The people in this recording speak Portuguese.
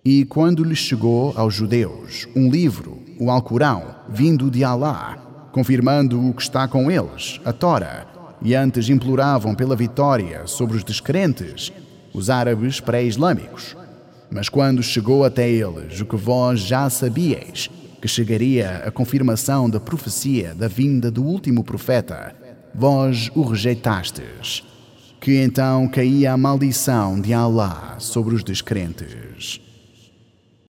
E quando lhes chegou aos judeus um livro, o Alcorão, vindo de Alá, confirmando o que está com eles, a Tora, e antes imploravam pela vitória sobre os descrentes, os árabes pré-islâmicos. Mas quando chegou até eles o que vós já sabíeis, que chegaria a confirmação da profecia da vinda do último profeta, vós o rejeitastes, que então caía a maldição de Alá sobre os descrentes.